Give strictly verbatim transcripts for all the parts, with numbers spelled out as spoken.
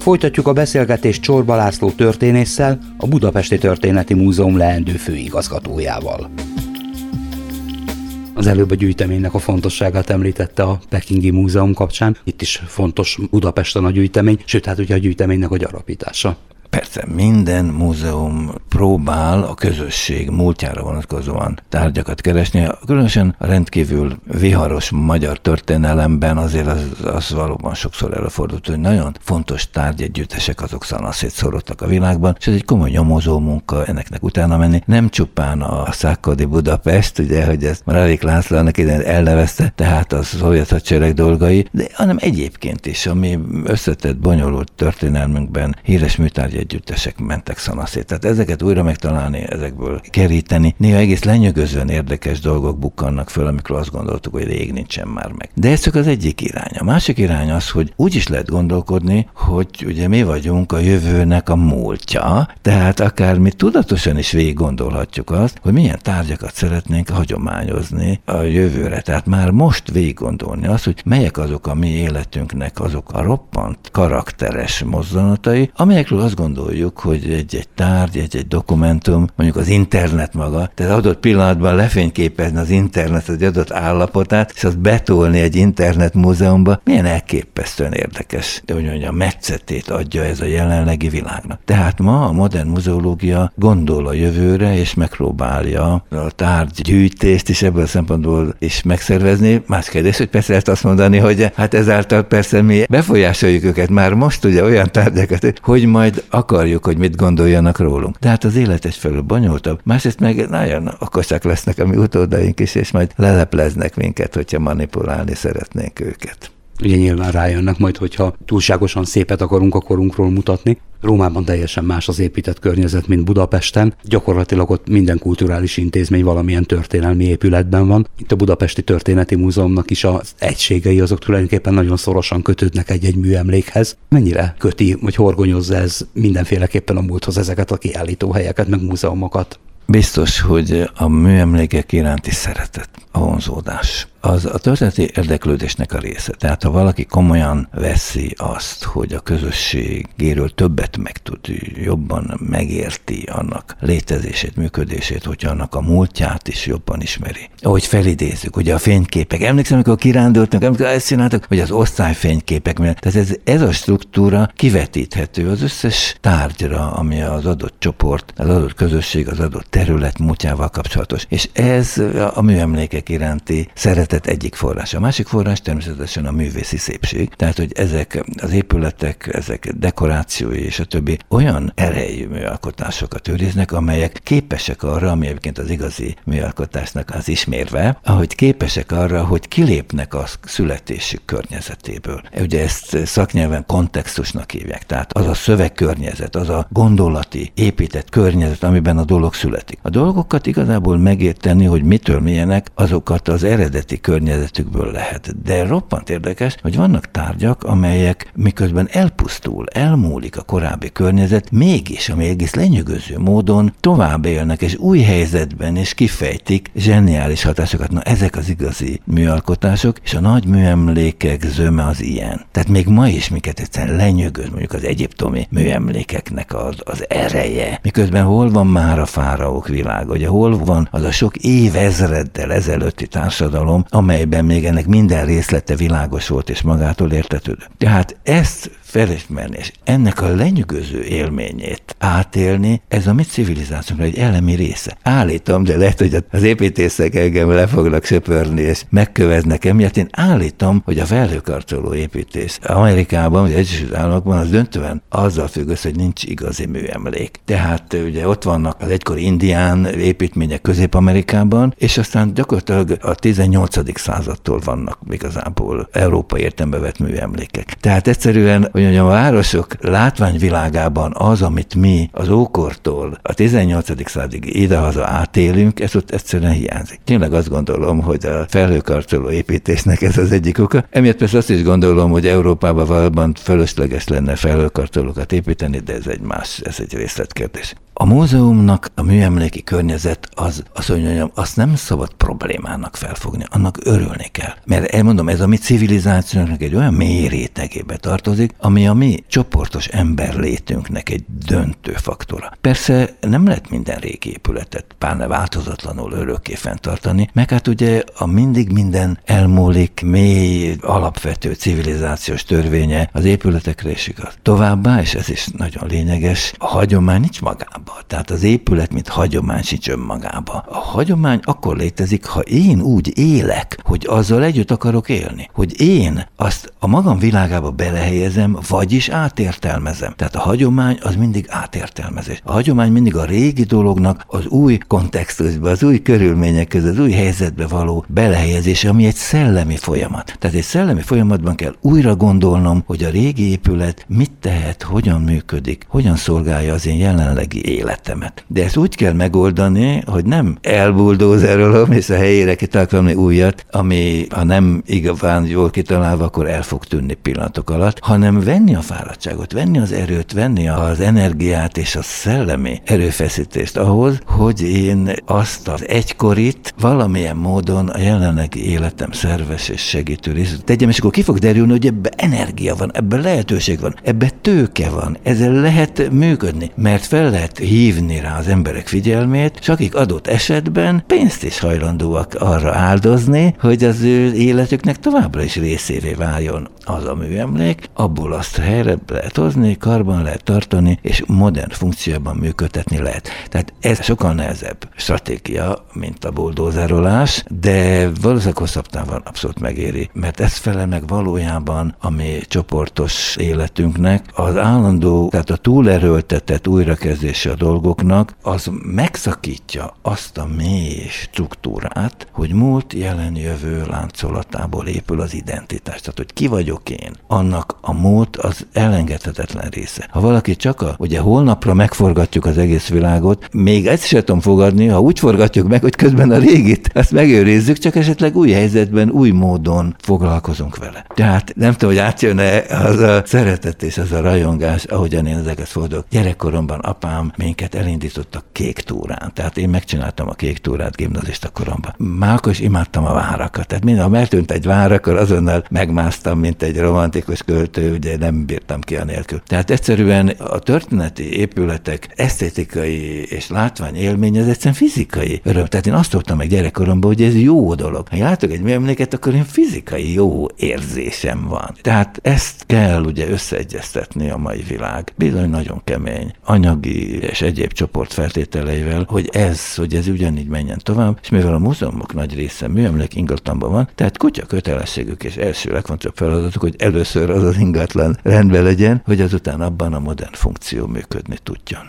Folytatjuk a beszélgetést Csorba László történésszel, a Budapesti Történeti Múzeum leendő főigazgatójával. Az előbb a gyűjteménynek a fontosságát említette a Pekingi Múzeum kapcsán. Itt is fontos Budapesten a gyűjtemény, sőt, hát ugye a gyűjteménynek a gyarapítása. Persze, minden múzeum próbál a közösség múltjára vonatkozóan tárgyakat keresni. Különösen a rendkívül viharos magyar történelemben azért az, az valóban sokszor előfordult, hogy nagyon fontos tárgyegyüttesek azok szanaszétszorodtak a világban, és ez egy komoly nyomozó munka ennek utána menni. Nem csupán a Szákodi Budapest, ugye, hogy ezt Marelik László annak idején elnevezte, tehát a szovjet hadsereg dolgai, de hanem egyébként is, ami összetett, bonyolult történelmünkben híres műtárgy együttesek mentek szanaszét. Tehát ezeket újra megtalálni, ezekből keríteni. Néha egész lenyűgözően érdekes dolgok bukkannak föl, amikor azt gondoltuk, hogy rég nincsen már meg. De ez csak az egyik irány. A másik irány az, hogy úgy is lehet gondolkodni, hogy ugye mi vagyunk a jövőnek a múltja, tehát akár mi tudatosan is végig gondolhatjuk azt, hogy milyen tárgyakat szeretnénk hagyományozni a jövőre. Tehát már most végig gondolni azt, hogy melyek azok a mi életünknek azok a roppant karakteres mozzanatai, amelyekről azt gondoljuk, hogy egy-egy tárgy, egy-egy dokumentum, mondjuk az internet maga, tehát adott pillanatban lefényképezni az internet egy adott állapotát, és azt betolni egy internet múzeumba, milyen elképesztően érdekes, de hogy mondjam, metszetét adja ez a jelenlegi világnak. Tehát ma a modern muzeológia gondol a jövőre, és megpróbálja a tárgygyűjtést is ebből a szempontból is megszervezni. Más kérdés, hogy persze ezt azt mondani, hogy hát ezáltal persze mi befolyásoljuk őket már most ugye olyan tárgyakat, hogy majd akarjuk, hogy mit gondoljanak rólunk. De hát az élet egyfelől bonyolultabb. Másrészt meg nagyon okosak lesznek a mi utódaink is, és majd lelepleznek minket, hogyha manipulálni szeretnénk őket. Ugye nyilván rájönnek majd, hogyha túlságosan szépet akarunk a korunkról mutatni. Rómában teljesen más az épített környezet, mint Budapesten. Gyakorlatilag ott minden kulturális intézmény valamilyen történelmi épületben van. Itt a Budapesti Történeti Múzeumnak is az egységei azok tulajdonképpen nagyon szorosan kötődnek egy-egy műemlékhez. Mennyire köti, vagy horgonyozza ez mindenféleképpen a múlthoz ezeket a kiállítóhelyeket, meg múzeumokat? Biztos, hogy a műemlékek iránti szeretet, a vonzódás, az a történeti érdeklődésnek a része. Tehát ha valaki komolyan veszi azt, hogy a közösségéről többet megtud, jobban megérti annak létezését, működését, hogyha annak a múltját is jobban ismeri. Ahogy felidézzük, ugye a fényképek. Emlékszem, amikor kirándultunk, amikor ezt csináltak, hogy az osztályfényképek. Tehát ez, ez a struktúra kivetíthető az összes tárgyra, ami az adott csoport, az adott közösség, az adott terület múltjával kapcsolatos. És ez a műemlékek iránti szeretet egyik forrás. A másik forrás természetesen a művészi szépség. Tehát, hogy ezek az épületek, ezek dekorációi és a többi olyan erejű műalkotásokat őriznek, amelyek képesek arra, ami egyébként az igazi műalkotásnak az ismérve, ahogy képesek arra, hogy kilépnek a születésük környezetéből. Ugye ezt szaknyelven kontextusnak hívják. Tehát az a szövegkörnyezet, az a gondolati, épített környezet, amiben a dolog születik. A dolgokat igazából megérteni, hogy mitől milyenek, azokat az eredeti környezetükből lehet. De roppant érdekes, hogy vannak tárgyak, amelyek miközben elpusztul, elmúlik a korábbi környezet, mégis, ami egész lenyűgöző módon tovább élnek, és új helyzetben, és kifejtik zseniális hatásokat. Na, ezek az igazi műalkotások, és a nagy műemlékek zöme az ilyen. Tehát még ma is minket egyszerűen lenyűgöz, mondjuk az egyiptomi műemlékeknek az, az ereje, miközben hol van már a fáraók világa, ugye hol van az a sok évezreddel ezelőtti társadalom, amelyben még ennek minden részlete világos volt és magától értetődő. Tehát ezt felismerni, és ennek a lenyűgöző élményét átélni, ez a mi civilizációnkra egy elemi része. Állítom, de lehet, hogy az építészek engem le fognak söpörni, és megköveznek emiatt. Én állítom, hogy a felhőkarcoló építés Amerikában, vagy Egyesült Államokban az döntően azzal függ össze, hogy nincs igazi műemlék. Tehát ugye ott vannak az egykori indián építmények Közép-Amerikában, és aztán gyakorlatilag a tizennyolcadik századtól vannak igazából európai értelembe vett műemlékek. Tehát egyszerűen, hogy mondjam, a városok látványvilágában az, amit mi az ókortól a tizennyolcadik századig idehaza átélünk, ez ott egyszerűen hiányzik. Tényleg azt gondolom, hogy a felhőkarcoló építésnek ez az egyik oka. Emiatt persze azt is gondolom, hogy Európában valóban fölösleges lenne felhőkarcolókat építeni, de ez egy más, ez egy részletkérdés. A múzeumnak a műemléki környezet az, az, hogy mondjam, azt nem szabad problémának felfogni, annak örülni kell. Mert elmondom, ez a mi civilizációnak egy olyan mély rétegébe tartozik, ami a mi csoportos emberlétünknek egy döntő faktora. Persze nem lehet minden régi épületet pláne változatlanul örökké fenntartani, meg hát ugye a mindig minden elmúlik mély, alapvető civilizációs törvénye az épületekre is igaz. Továbbá, és ez is nagyon lényeges, a hagyomány nincs magában. Tehát az épület, mint hagyomány sincs önmagába. A hagyomány akkor létezik, ha én úgy élek, hogy azzal együtt akarok élni. Hogy én azt a magam világába belehelyezem, vagyis átértelmezem. Tehát a hagyomány az mindig átértelmezés. A hagyomány mindig a régi dolognak az új kontextusba, az új körülmények között, az új helyzetbe való belehelyezése, ami egy szellemi folyamat. Tehát egy szellemi folyamatban kell újra gondolnom, hogy a régi épület mit tehet, hogyan működik, hogyan szolgálja az én jelenlegi életemet. De ezt úgy kell megoldani, hogy nem elbuldózerolom, és a helyére kitalálom újat, ami ha nem igazán jól kitalálva, akkor el fog tűnni pillanatok alatt, hanem venni a fáradtságot, venni az erőt, venni az energiát és a szellemi erőfeszítést ahhoz, hogy én azt az egykorit valamilyen módon a jelenlegi életem szerves és segítő részét tegyem, és akkor ki fog derülni, hogy ebben energia van, ebben lehetőség van, ebben tőke van, ezzel lehet működni, mert fel lehet hívni rá az emberek figyelmét, és akik adott esetben pénzt is hajlandóak arra áldozni, hogy az ő életüknek továbbra is részévé váljon az a műemlék, abból azt helyre lehet hozni, karban lehet tartani, és modern funkcióban működtetni lehet. Tehát ez sokkal nehezebb stratégia, mint a buldózerolás, de valószínűleg hosszabb távon abszolút megéri, mert ez felel meg valójában a mi csoportos életünknek, az állandó, tehát a túlerőltetett újrakezdése a dolgoknak, az megszakítja azt a mély struktúrát, hogy múlt, jelen, jövő láncolatából épül az identitás. Tehát, hogy ki vagyok én, annak a múlt az elengedhetetlen része. Ha valaki csak a, ugye holnapra megforgatjuk az egész világot, még ezt sem tudom fogadni, ha úgy forgatjuk meg, hogy közben a régit, azt megőrizzük, csak esetleg új helyzetben, új módon foglalkozunk vele. Tehát nem tudom, hogy átjön-e az a szeretet és az a rajongás, ahogyan én ezeket fordulok. Gyerekkoromban apám minket elindítottak kék túrán. Tehát én megcsináltam a kék túrát gimnazista koromban. Már akkor is imádtam a várakat. Tehát minden, ha megtűnt egy vár, akkor azonnal megmásztam, mint egy romantikus költő, ugye nem bírtam ki anélkül. Tehát egyszerűen a történeti épületek esztétikai és látványélmény, ez egyszerűen fizikai öröm. Tehát én azt tudtam meg gyerekkoromban, hogy ez jó dolog. Ha látok egy műemléket, akkor én fizikai jó érzésem van. Tehát ezt kell ugye összeegyeztetni a mai világ. Bizony nagyon kemény, anyagi és egyéb csoport feltételeivel, hogy ez, hogy ez ugyanígy menjen tovább, és mivel a múzeumok nagy része műemlék ingatlanban van, tehát kutya kötelességük és első legfontosabb feladatuk, hogy először az az ingatlan rendben legyen, hogy azután abban a modern funkció működni tudjon.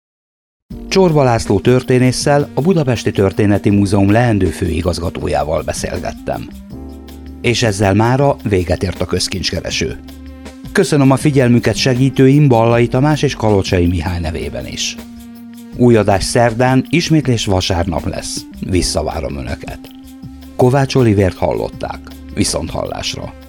Csorba László történésszel, a Budapesti Történeti Múzeum leendő főigazgatójával beszélgettem. És ezzel mára véget ért a közkincskereső. Köszönöm a figyelmüket segítőim Ballai Tamás és Kalocsai Mihály nevében is. Új adás szerdán, ismétlés vasárnap lesz. Visszavárom Önöket. Kovács Olivért hallották. Viszonthallásra.